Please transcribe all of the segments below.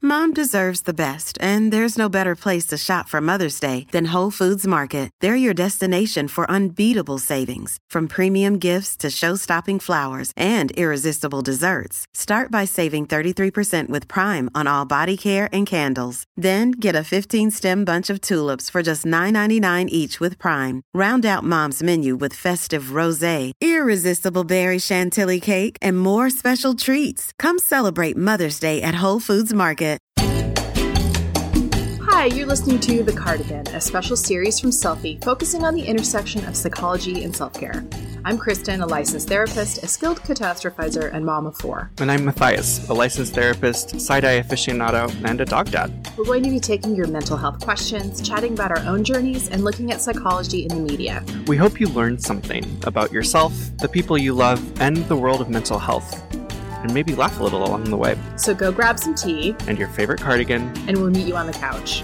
Mom deserves the best, and there's no better place to shop for Mother's Day than Whole Foods Market. They're your destination for unbeatable savings, from premium gifts to show-stopping flowers and irresistible desserts. Start by saving 33% with Prime on all body care and candles. Then get a 15-stem bunch of tulips for just $9.99 each with Prime. Round out Mom's menu with festive rosé, irresistible berry chantilly cake, and more special treats. Come celebrate Mother's Day at Whole Foods Market. Hi, you're listening to The Cardigan, a special series from Selfie focusing on the intersection of psychology and self-care. I'm Kristen, a licensed therapist, a skilled catastrophizer, and mom of 4. And I'm Matthias, a licensed therapist, side-eye aficionado, and a dog dad. We're going to be taking your mental health questions, chatting about our own journeys, and looking at psychology in the media. We hope you learned something about yourself, the people you love, and the world of mental health. And maybe laugh a little along the way. So go grab some tea. And your favorite cardigan. And we'll meet you on the couch.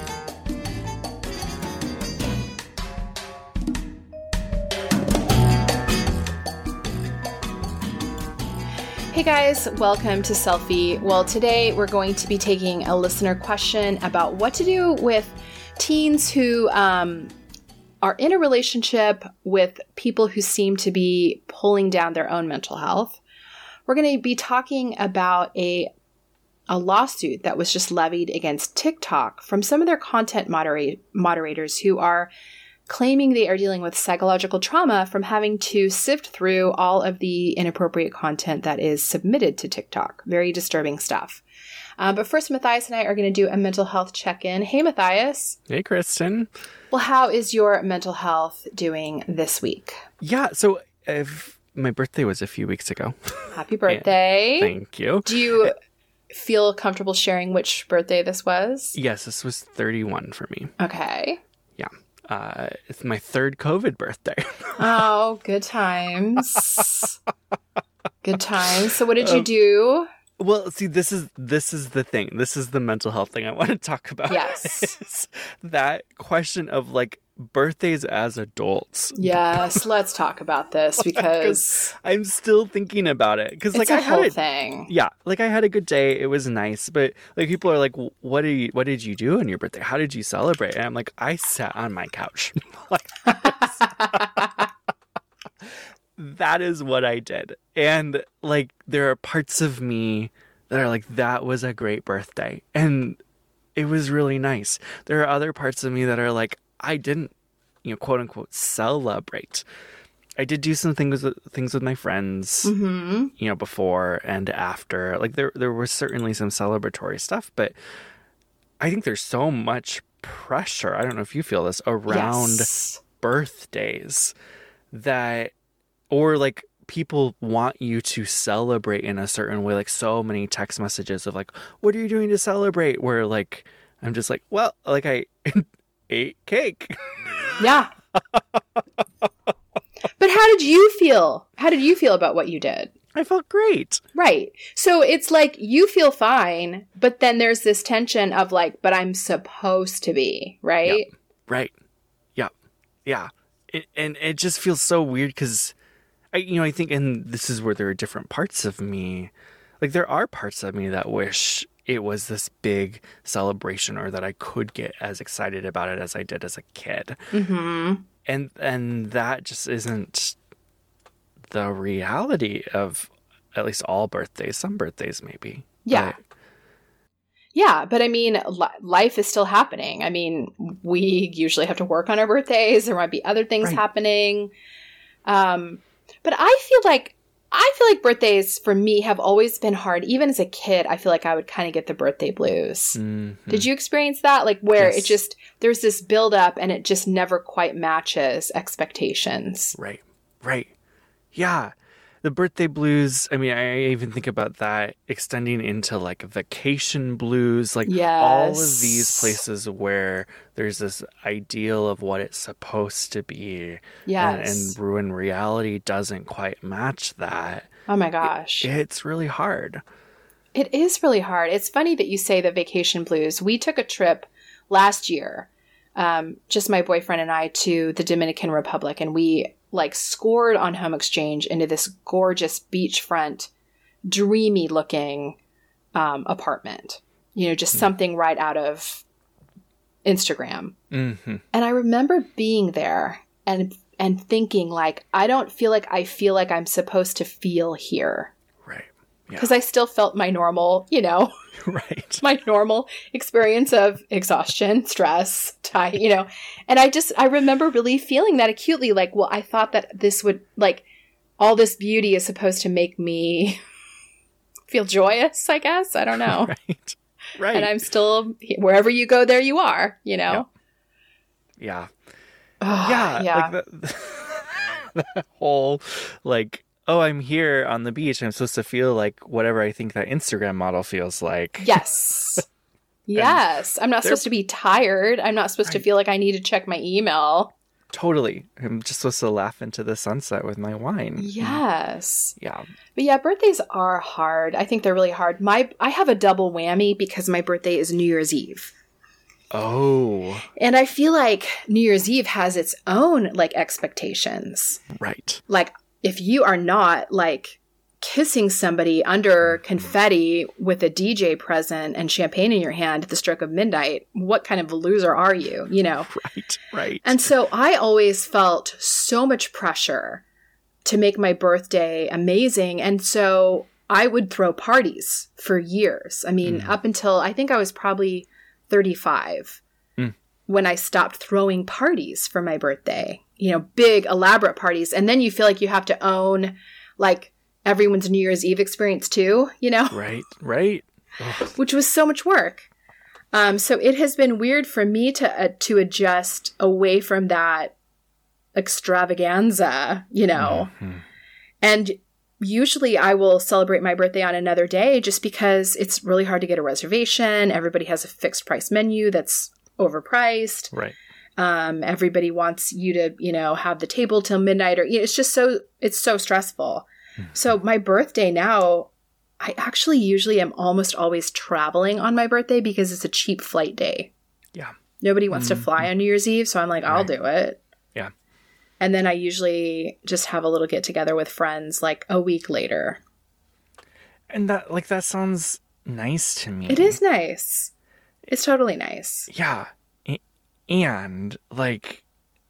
Hey guys, welcome to Selfie. Well, today we're going to be taking a listener question about what to do with teens who are in a relationship with people who seem to be pulling down their own mental health. We're going to be talking about a lawsuit that was just levied against TikTok from some of their content moderators who are claiming they are dealing with psychological trauma from having to sift through all of the inappropriate content that is submitted to TikTok. Very disturbing stuff. But first, Matthias and I are going to do a mental health check-in. Hey, Matthias. Hey, Kristen. Well, how is your mental health doing this week? Yeah, so my birthday was a few weeks ago. Happy birthday. Thank you. Do you feel comfortable sharing which birthday this was? Yes, this was 31 for me. Okay. Yeah. It's my third COVID birthday. Oh, good times. Good times. So what did you do? Well, see, this is the thing. This is the mental health thing I want to talk about. Yes. That question of like birthdays as adults. Yes, let's talk about this because I'm still thinking about it because like I had whole thing. Yeah, like I had a good day. It was nice, but like people are like, what did you do on your birthday? How did you celebrate? And I'm like, I sat on my couch. Like, that is what I did. And like there are parts of me that are like, that was a great birthday and it was really nice. There are other parts of me that are like, I didn't, quote unquote, celebrate. I did do some things with my friends, before and after. Like there was certainly some celebratory stuff, but I think there's so much pressure. I don't know if you feel this around birthdays that, or like people want you to celebrate in a certain way. Like so many text messages of like, what are you doing to celebrate? Where like, I'm just like, well, like I ate cake. Yeah. But how did you feel? How did you feel about what you did? I felt great. Right. So it's like you feel fine, but then there's this tension of like, but I'm supposed to be, right? Yep. Right. Yeah. Yeah. And it just feels so weird because I think, and this is where there are different parts of me. Like there are parts of me that wish it was this big celebration or that I could get as excited about it as I did as a kid. Mm-hmm. And that just isn't the reality of at least all birthdays. Some birthdays maybe. Yeah. Yeah, but I mean, life is still happening. I mean, we usually have to work on our birthdays. There might be other things happening. But I feel like birthdays for me have always been hard. Even as a kid, I feel like I would kind of get the birthday blues. Mm-hmm. Did you experience that? Like where it just, there's this buildup and it just never quite matches expectations. Right. Right. Yeah. The birthday blues, I mean, I even think about that extending into like vacation blues, like all of these places where there's this ideal of what it's supposed to be. Yes. And when reality doesn't quite match that. Oh my gosh. It's really hard. It is really hard. It's funny that you say the vacation blues. We took a trip last year, just my boyfriend and I, to the Dominican Republic, and we like scored on Home Exchange into this gorgeous beachfront, dreamy looking apartment. just something right out of Instagram. Mm-hmm. And I remember being there and thinking like, I don't feel like I'm supposed to feel here. Right. Because I still felt my normal, right. my normal experience of exhaustion, stress, and I remember really feeling that acutely, like, well, I thought that this would, like, all this beauty is supposed to make me feel joyous, I guess. I don't know. Right. And I'm still, wherever you go, there you are, Yeah. Oh, yeah. Like the whole, like, oh, I'm here on the beach. I'm supposed to feel like whatever I think that Instagram model feels like. Yes. Yes. I'm not supposed to be tired. I'm not supposed to feel like I need to check my email. Totally. I'm just supposed to laugh into the sunset with my wine. Yes. Yeah. But yeah, birthdays are hard. I think they're really hard. I have a double whammy because my birthday is New Year's Eve. Oh. And I feel like New Year's Eve has its own, like, expectations. Right. Like, if you are not, like, kissing somebody under confetti with a DJ present and champagne in your hand at the stroke of midnight, what kind of a loser are you, Right. And so I always felt so much pressure to make my birthday amazing. And so I would throw parties for years. I mean, up until I think I was probably 35 when I stopped throwing parties for my birthday, big elaborate parties. And then you feel like you have to own, like, everyone's New Year's Eve experience too, Right. Which was so much work. So it has been weird for me to adjust away from that extravaganza, And usually I will celebrate my birthday on another day just because it's really hard to get a reservation. Everybody has a fixed price menu that's overpriced. Right. Everybody wants you to, have the table till midnight, or it's just it's so stressful. So my birthday now, I actually usually am almost always traveling on my birthday because it's a cheap flight day. Yeah. Nobody wants to fly on New Year's Eve, so I'm like, I'll do it. Yeah. And then I usually just have a little get together with friends like a week later. And that sounds nice to me. It is nice. It's totally nice. Yeah. And, like,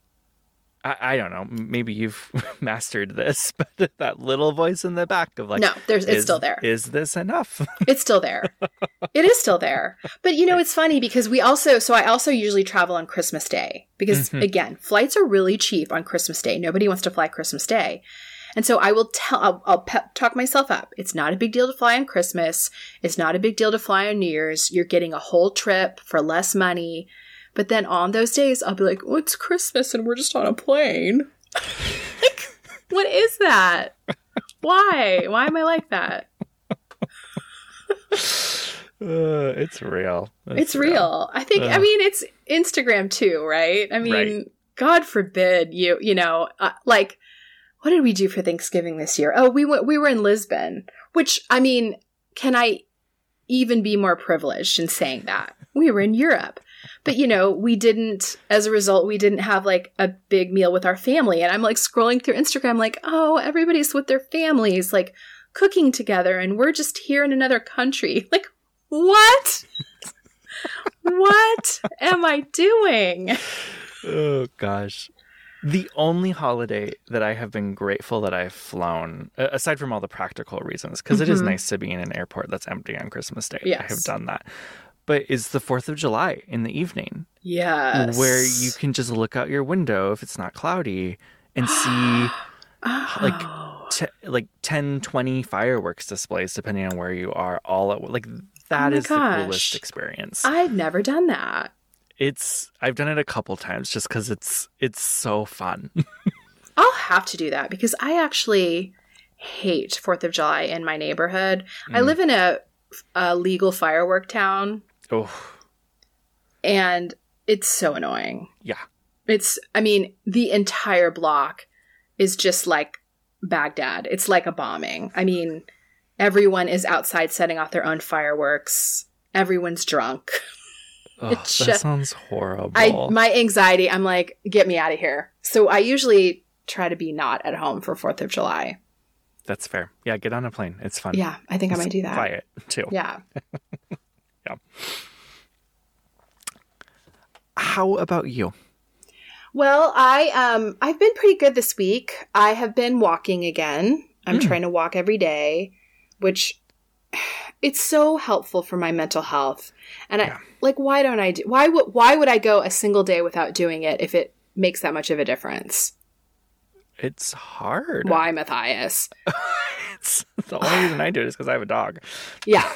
I don't know, maybe you've mastered this, but that little voice in the back of, like, no, it's still there. Is this enough? It's still there. It is still there. But, it's funny because I also usually travel on Christmas Day because, again, flights are really cheap on Christmas Day. Nobody wants to fly Christmas Day. And so I'll talk myself up. It's not a big deal to fly on Christmas. It's not a big deal to fly on New Year's. You're getting a whole trip for less money. But then on those days, I'll be like, oh, it's Christmas and we're just on a plane. Like, what is that? Why? Why am I like that? It's real. It's real. I think, it's Instagram too, right? Right. God forbid like, what did we do for Thanksgiving this year? Oh, we were in Lisbon, which, can I even be more privileged in saying that? We were in Europe. But, as a result, we didn't have, like, a big meal with our family. And I'm, like, scrolling through Instagram, like, oh, everybody's with their families, like, cooking together. And we're just here in another country. Like, what? What am I doing? Oh, gosh. The only holiday that I have been grateful that I've flown, aside from all the practical reasons, because it is nice to be in an airport that's empty on Christmas Day. Yes. I have done that. But is the 4th of July in the evening. Yes. Where you can just look out your window if it's not cloudy and see like 10, 20 fireworks displays, depending on where you are, all at like that is the coolest experience. I've never done that. I've done it a couple times just because it's so fun. I'll have to do that because I actually hate 4th of July in my neighborhood. I live in a legal firework town. Oh. And it's so annoying. Yeah. The entire block is just like Baghdad. It's like a bombing. Everyone is outside setting off their own fireworks. Everyone's drunk. Oh, that sounds horrible. My anxiety, I'm like, get me out of here. So I usually try to be not at home for 4th of July. That's fair. Yeah, get on a plane. It's fun. Yeah, I think I might do that. Fly it, too. Yeah. Yeah. How about you? Well, I've been pretty good this week. I have been walking again. I'm trying to walk every day, which it's so helpful for my mental health. And why don't I why would I go a single day without doing it if it makes that much of a difference? It's hard. Why, Matthias? It's the only reason I do it is because I have a dog. Yeah.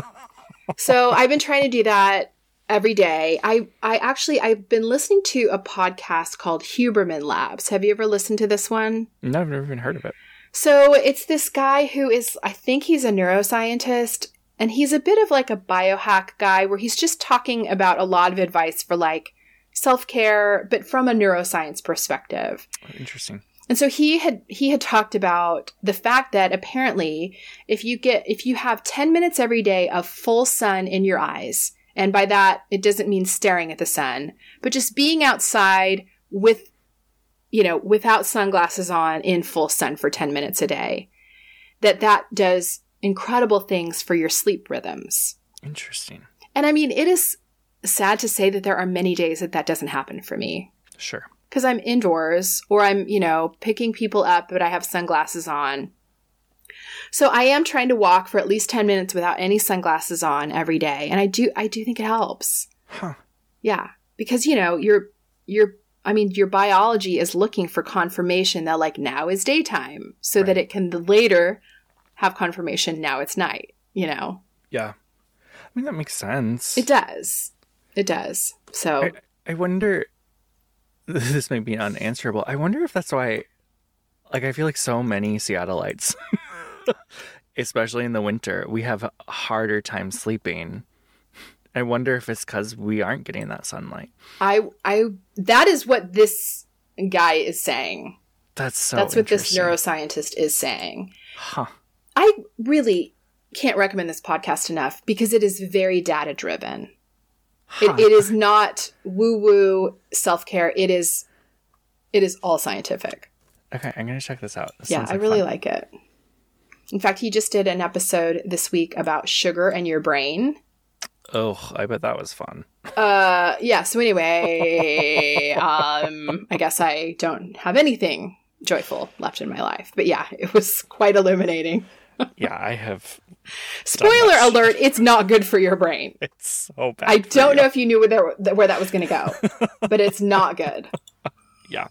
So I've been trying to do that every day. I've been listening to a podcast called Huberman Labs. Have you ever listened to this one? No, I've never even heard of it. So it's this guy who is, I think he's a neuroscientist, and he's a bit of like a biohack guy where he's just talking about a lot of advice for like self-care, but from a neuroscience perspective. Interesting. And so he had talked about the fact that apparently if you have 10 minutes every day of full sun in your eyes, and by that it doesn't mean staring at the sun, but just being outside without sunglasses on in full sun for 10 minutes a day, that does incredible things for your sleep rhythms. Interesting. And I mean, it is sad to say that there are many days that doesn't happen for me. Sure. Because I'm indoors or I'm, picking people up, but I have sunglasses on. So I am trying to walk for at least 10 minutes without any sunglasses on every day. And I do think it helps. Huh. Yeah. Because, your biology is looking for confirmation that like now is daytime so that it can later have confirmation now it's night, Yeah. I mean, that makes sense. It does. It does. So I wonder, this may be unanswerable. I wonder if that's why, like, I feel like so many Seattleites, especially in the winter, we have a harder time sleeping. I wonder if it's because we aren't getting that sunlight. That is what this guy is saying. That's what this neuroscientist is saying. Huh. I really can't recommend this podcast enough because it is very data driven. Huh. It is not woo-woo self-care. It is all scientific. Okay, I'm going to check this out. I really like it. In fact, he just did an episode this week about sugar and your brain. Oh, I bet that was fun. So anyway, I guess I don't have anything joyful left in my life. But yeah, it was quite illuminating. Yeah, I have. Spoiler alert, it's not good for your brain. It's so bad. I don't know if you knew where that was going to go, but it's not good. Yeah.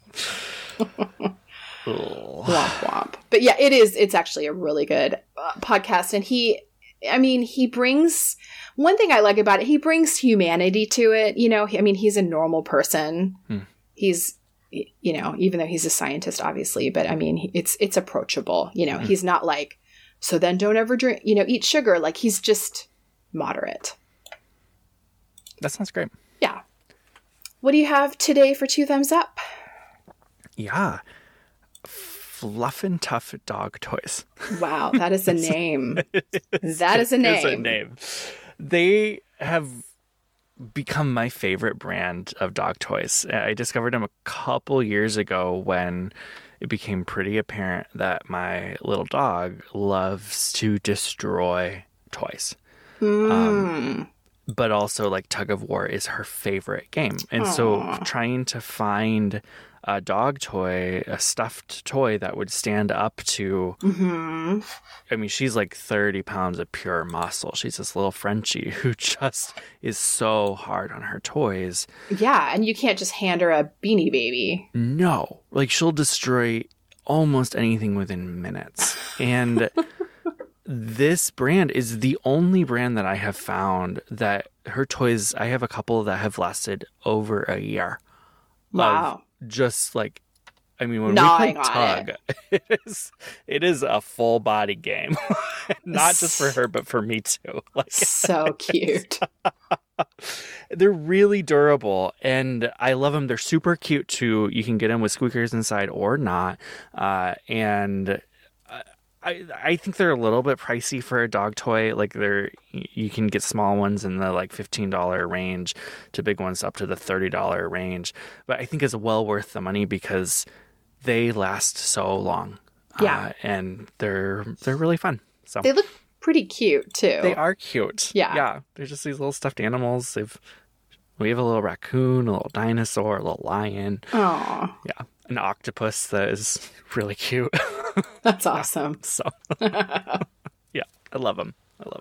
Womp womp. But yeah, it's actually a really good podcast. And he brings, one thing I like about it, he brings humanity to it. He's a normal person. He's, even though he's a scientist, obviously, but I mean, it's approachable. He's not like, so then don't ever drink, eat sugar. Like he's just moderate. That sounds great. Yeah. What do you have today for 2 thumbs up? Yeah. Fluff and Tough dog toys. Wow, that is a name. That is a name. It's a name. They have become my favorite brand of dog toys. I discovered them a couple years ago when it became pretty apparent that my little dog loves to destroy toys. But also, like, tug of war is her favorite game. And so trying to find a dog toy, a stuffed toy that would stand up to, I mean, she's like 30 pounds of pure muscle. She's this little Frenchie who just is so hard on her toys. Yeah, and you can't just hand her a Beanie Baby. No. Like, she'll destroy almost anything within minutes. And this brand is the only brand that I have found that her toys, I have a couple that have lasted over a year. Wow. Just like, I mean, when gnawing we play tug, it is a full body game. Not just for her, but for me too. Like, so cute. They're really durable, and I love them. They're super cute too. You can get them with squeakers inside or not. And I think they're a little bit pricey for a dog toy. Like, you can get small ones in the like $15 range to big ones up to the $30 range. But I think it's well worth the money because they last so long. Yeah. And they're really fun. So they pretty cute too. They are cute. Yeah. Yeah. They're just these little stuffed animals. We have a little raccoon, a little dinosaur, a little lion. Aw. Yeah. An octopus that is really cute. That's awesome. So, yeah, I love them.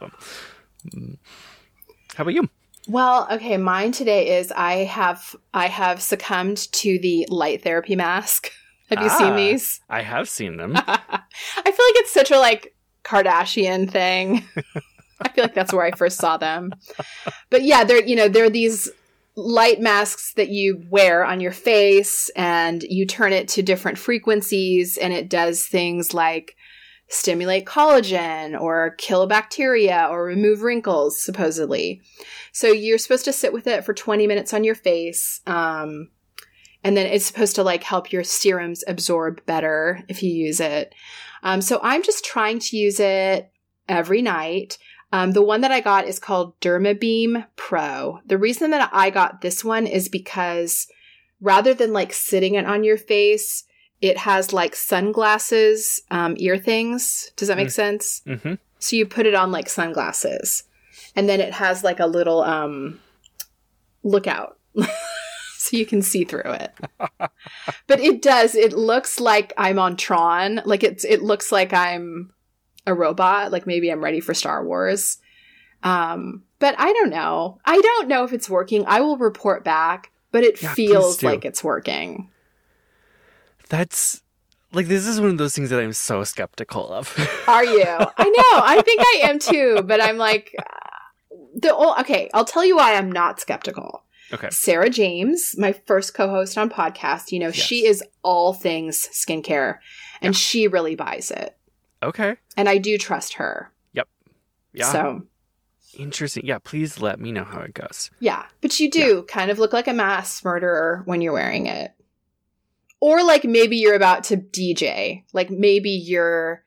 How about you? Well, okay, mine today is I have succumbed to the light therapy mask. Have you seen these? I have seen them. I feel like it's such a like Kardashian thing. I feel like that's where I first saw them. But yeah, they're these light masks that you wear on your face and you turn it to different frequencies and it does things like stimulate collagen or kill bacteria or remove wrinkles, supposedly. So you're supposed to sit with it for 20 minutes on your face. And then it's supposed to like help your serums absorb better if you use it. So I'm just trying to use it every night. The one that I got is called Dermabeam Pro. The reason that I got this one is because rather than like sitting it on your face, it has like sunglasses, ear things. Does that make sense? Mm-hmm. So you put it on like sunglasses and then it has like a little lookout so you can see through it. But it looks like I'm on Tron. Like it looks like I'm a robot, like maybe I'm ready for Star Wars. But I don't know. I don't know if it's working. I will report back, but it feels like it's working. That's like, this is one of those things that I'm so skeptical of. Are you? I know. I think I am too, but I'm like, okay, I'll tell you why I'm not skeptical. Okay. Sarah James, my first co-host on podcast, yes. She is all things skincare and she really buys it. Okay. And I do trust her. Yep. Yeah. So. Interesting. Yeah, please let me know how it goes. Yeah. But you do kind of look like a mass murderer when you're wearing it. Or like maybe you're about to DJ. Like maybe you're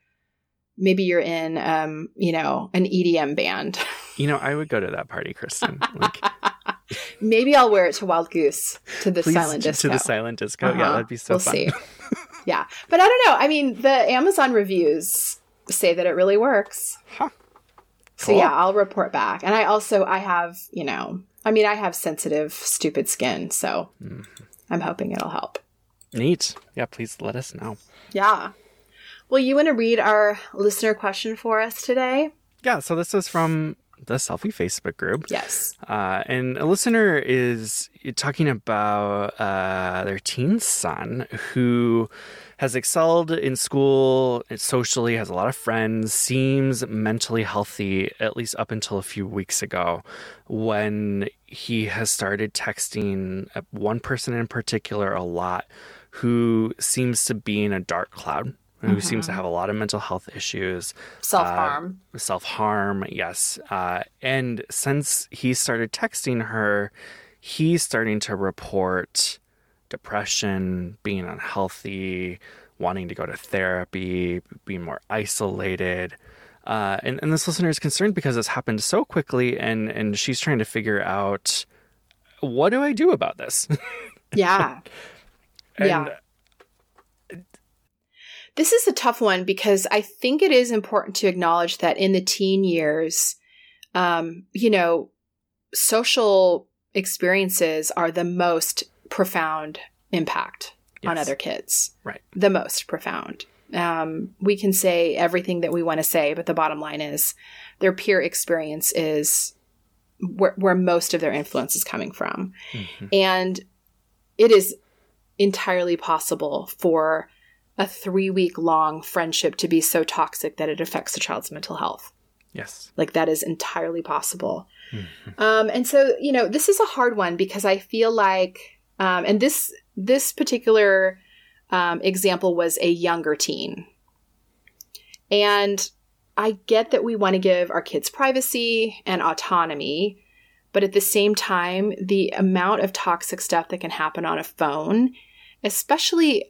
in, an EDM band. I would go to that party, Kristen. Like, maybe I'll wear it to Wild Goose, to the silent disco. To the silent disco. Yeah, that'd be so fun. We'll see. Yeah. But I don't know. I mean, the Amazon reviews say that it really works. Huh. So yeah, I'll report back. And I have, I have sensitive, stupid skin. So I'm hoping it'll help. Neat. Yeah, please let us know. Yeah. Well, you want to read our listener question for us today? Yeah, so this is from the Selfie Facebook group. Yes. And a listener is talking about their teen son who has excelled in school, socially, has a lot of friends, seems mentally healthy, at least up until a few weeks ago, when he has started texting one person in particular a lot who seems to be in a dark cloud. Who seems to have a lot of mental health issues. Self-harm. Self-harm, yes. And since he started texting her, he's starting to report depression, being unhealthy, wanting to go to therapy, being more isolated. And this listener is concerned because this happened so quickly, and she's trying to figure out, what do I do about this? Yeah. And this is a tough one because I think it is important to acknowledge that in the teen years, social experiences are the most profound impact on other kids. Right. The most profound. We can say everything that we want to say, but the bottom line is their peer experience is where most of their influence is coming from. Mm-hmm. And it is entirely possible for a 3-week-long friendship to be so toxic that it affects a child's mental health. Yes. Like that is entirely possible. Mm-hmm. And so, this is a hard one because I feel like, and this particular example was a younger teen. And I get that we want to give our kids privacy and autonomy, but at the same time, the amount of toxic stuff that can happen on a phone, especially,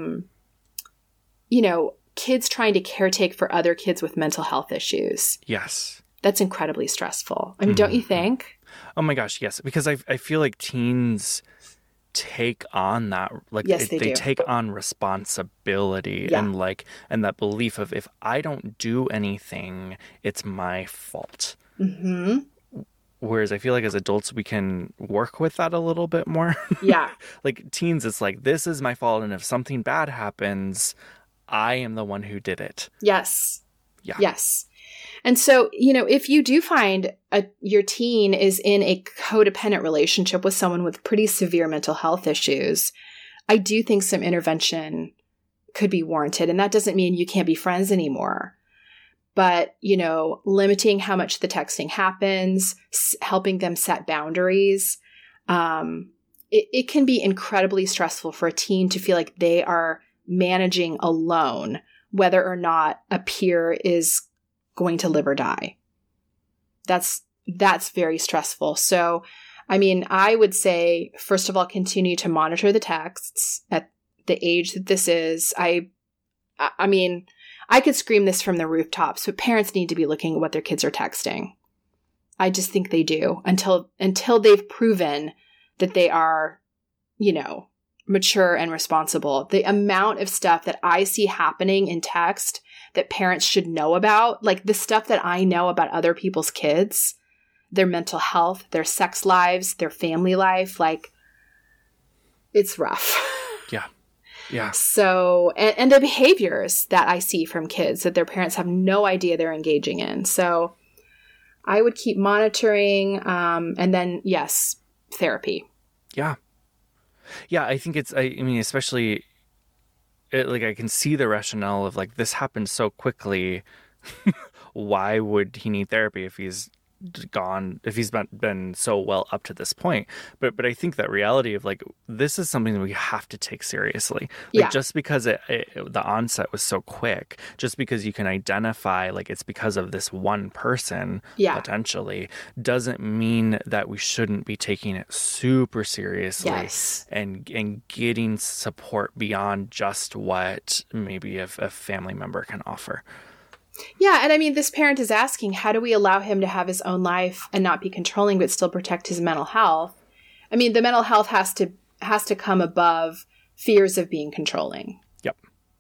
kids trying to caretake for other kids with mental health issues. Yes. That's incredibly stressful. I mean, don't you think? Oh my gosh, yes. Because I feel like teens take on that, like Yes, they do. take on responsibility Yeah. and that belief of, if I don't do anything, it's my fault. Mm-hmm. Whereas I feel like as adults, we can work with that a little bit more. Yeah. Like teens, it's like, this is my fault. And if something bad happens, I am the one who did it. Yes. Yeah. Yes. And so, if you do find your teen is in a codependent relationship with someone with pretty severe mental health issues, I do think some intervention could be warranted. And that doesn't mean you can't be friends anymore. But, limiting how much the texting happens, helping them set boundaries, it can be incredibly stressful for a teen to feel like they are managing alone, whether or not a peer is going to live or die. That's very stressful. So, I would say, first of all, continue to monitor the texts at the age that this is. I could scream this from the rooftops, but parents need to be looking at what their kids are texting. I just think they do until they've proven that they are, mature and responsible. The amount of stuff that I see happening in text that parents should know about, like the stuff that I know about other people's kids, their mental health, their sex lives, their family life, like it's rough. Yeah. Yeah. So, and the behaviors that I see from kids that their parents have no idea they're engaging in. So I would keep monitoring, and then, yes, therapy. Yeah. Yeah, I think especially, I can see the rationale of, like, this happened so quickly. Why would he need therapy if he's been so well up to this point? But I think that reality of, like, this is something that we have to take seriously. Like, just because the onset was so quick, just because you can identify, like, it's because of this one person, potentially, doesn't mean that we shouldn't be taking it super seriously. Yes. And getting support beyond just what maybe a family member can offer. Yeah. And this parent is asking, how do we allow him to have his own life and not be controlling, but still protect his mental health? The mental health has to come above fears of being controlling. Yep.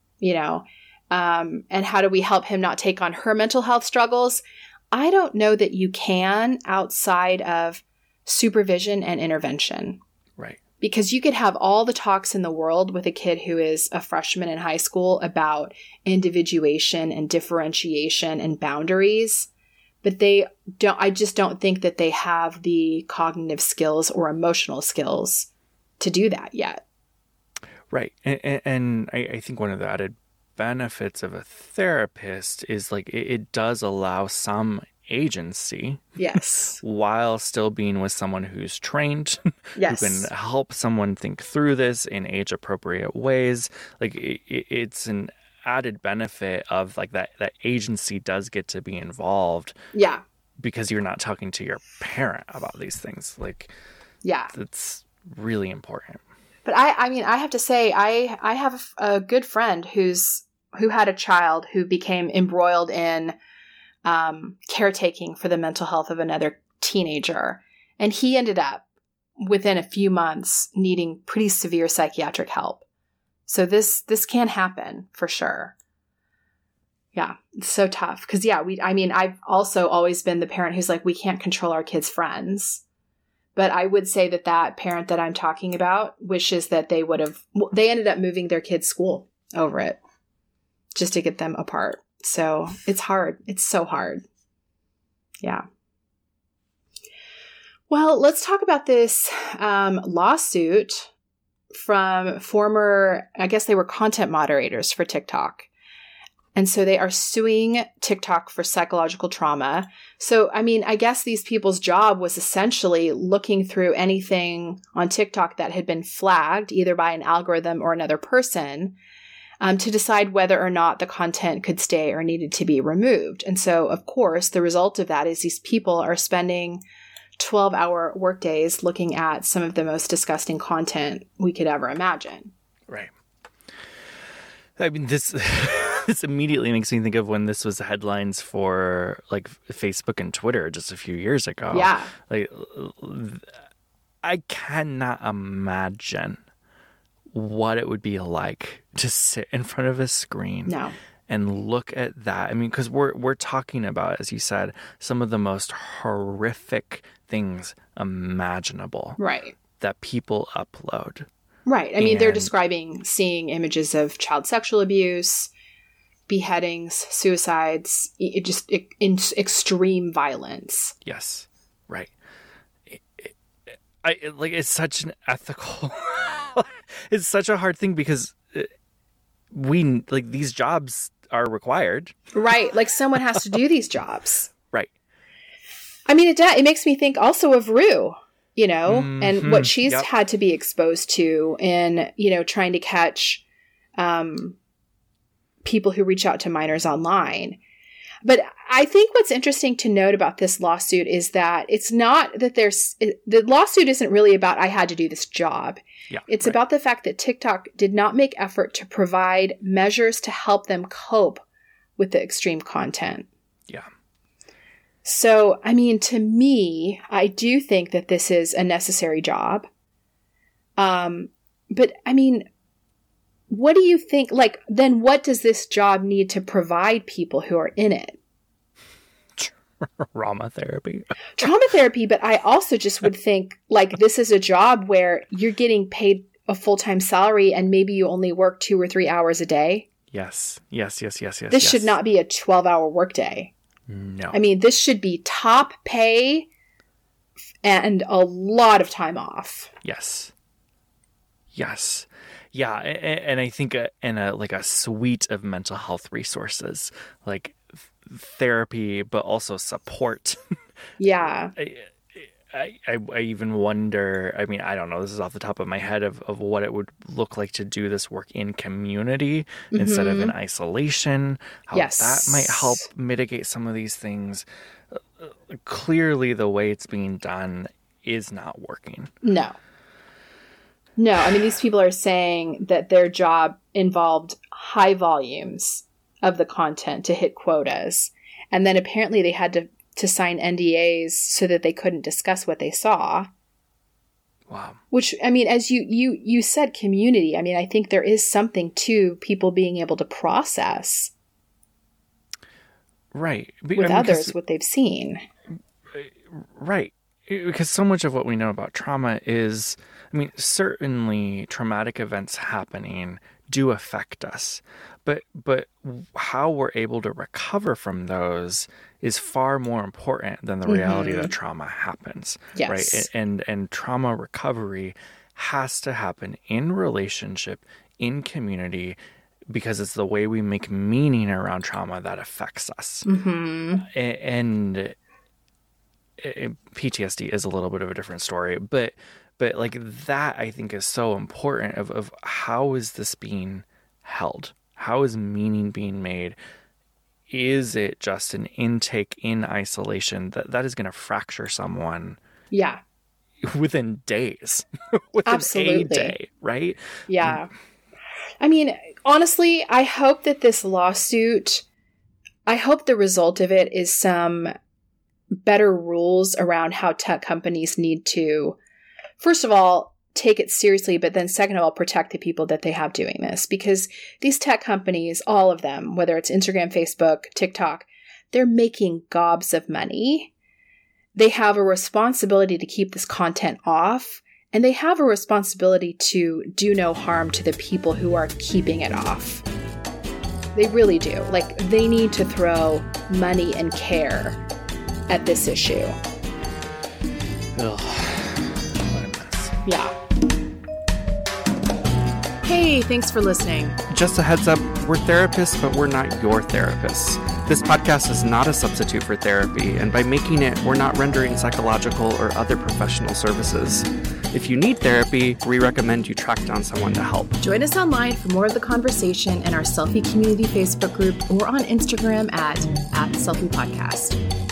And how do we help him not take on her mental health struggles? I don't know that you can outside of supervision and intervention. Right. Because you could have all the talks in the world with a kid who is a freshman in high school about individuation and differentiation and boundaries, but I just don't think that they have the cognitive skills or emotional skills to do that yet. Right. And I think one of the added benefits of a therapist is, like, it does allow some agency. Yes. While still being with someone who's trained, yes, who can help someone think through this in age appropriate ways. Like, it's an added benefit of, like, that agency does get to be involved. Yeah. Because you're not talking to your parent about these things. Like, yeah, that's really important. But I have to say, I have a good friend who had a child who became embroiled in caretaking for the mental health of another teenager. And he ended up, within a few months, needing pretty severe psychiatric help. So this can happen for sure. Yeah, it's so tough. Because, I've also always been the parent who's like, we can't control our kids' friends. But I would say that parent that I'm talking about wishes that they ended up moving their kids' school over it just to get them apart. So it's hard. It's so hard. Yeah. Well, let's talk about this lawsuit from former, I guess they were content moderators for TikTok. And so they are suing TikTok for psychological trauma. So, I guess these people's job was essentially looking through anything on TikTok that had been flagged either by an algorithm or another person to decide whether or not the content could stay or needed to be removed. And so, of course, the result of that is these people are spending 12-hour workdays looking at some of the most disgusting content we could ever imagine. Right. This this immediately makes me think of when this was headlines for, like, Facebook and Twitter just a few years ago. Yeah. Like, I cannot imagine what it would be like to sit in front of a screen and look at that. I mean, because we're talking about, as you said, some of the most horrific things imaginable, right, that people upload. Right. I mean, they're describing seeing images of child sexual abuse, beheadings, suicides, in extreme violence. Yes. Right. It's such an ethical, it's such a hard thing because these jobs are required. Right. Like someone has to do these jobs. Right. I mean, it makes me think also of Rue, and what she's had to be exposed to in, trying to catch people who reach out to minors online. But I think what's interesting to note about this lawsuit is that it's not that the lawsuit isn't really about I had to do this job. Yeah, it's about the fact that TikTok did not make effort to provide measures to help them cope with the extreme content. Yeah. So, I mean, to me, I do think that this is a necessary job. But I mean, what do you think? Like, then what does this job need to provide people who are in it? Trauma therapy. Trauma therapy, but I also just would think, like, this is a job where you're getting paid a full-time salary and maybe you only work 2 or 3 hours a day. Yes. This should not be a 12-hour workday. No. I mean, this should be top pay and a lot of time off. Yes. Yeah, and I think in a suite of mental health resources, like therapy, but also support. Yeah. I even wonder, I mean, I don't know, this is off the top of my head of what it would look like to do this work in community instead of in isolation, how that might help mitigate some of these things. Clearly, the way it's being done is not working. No, I mean, these people are saying that their job involved high volumes of the content to hit quotas. And then apparently they had to sign NDAs so that they couldn't discuss what they saw. Wow. Which, I mean, as you said, community. I mean, I think there is something to people being able to process. Right. With others, what they've seen. Right. Because so much of what we know about trauma is, I mean, certainly traumatic events happening do affect us, but how we're able to recover from those is far more important than the reality that trauma happens. Yes. Right. And trauma recovery has to happen in relationship, in community, because it's the way we make meaning around trauma that affects us. And PTSD is a little bit of a different story, but like that, I think, is so important of how is this being held? How is meaning being made? Is it just an intake in isolation that is going to fracture someone? Yeah. Within days, within a day, right? Yeah. I mean, honestly, I hope that this lawsuit, I hope the result of it is some better rules around how tech companies need to, first of all, take it seriously, but then second of all, protect the people that they have doing this. Because these tech companies, all of them, whether it's Instagram, Facebook, TikTok, they're making gobs of money. They have a responsibility to keep this content off, and they have a responsibility to do no harm to the people who are keeping it off. They really do. Like, they need to throw money and care at this issue. Ugh. What a mess. Yeah. Hey, thanks for listening. Just a heads up, we're therapists, but we're not your therapists. This podcast is not a substitute for therapy, and by making it, we're not rendering psychological or other professional services. If you need therapy, we recommend you track down someone to help. Join us online for more of the conversation in our Selfie Community Facebook group or on Instagram at Selfie Podcast.